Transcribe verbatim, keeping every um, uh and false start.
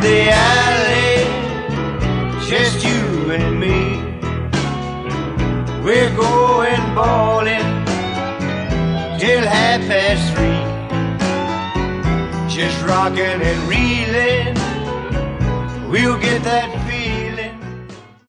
the alley, just you and me. We're going bowling till half past three, just rocking and reeling. We'll get that feeling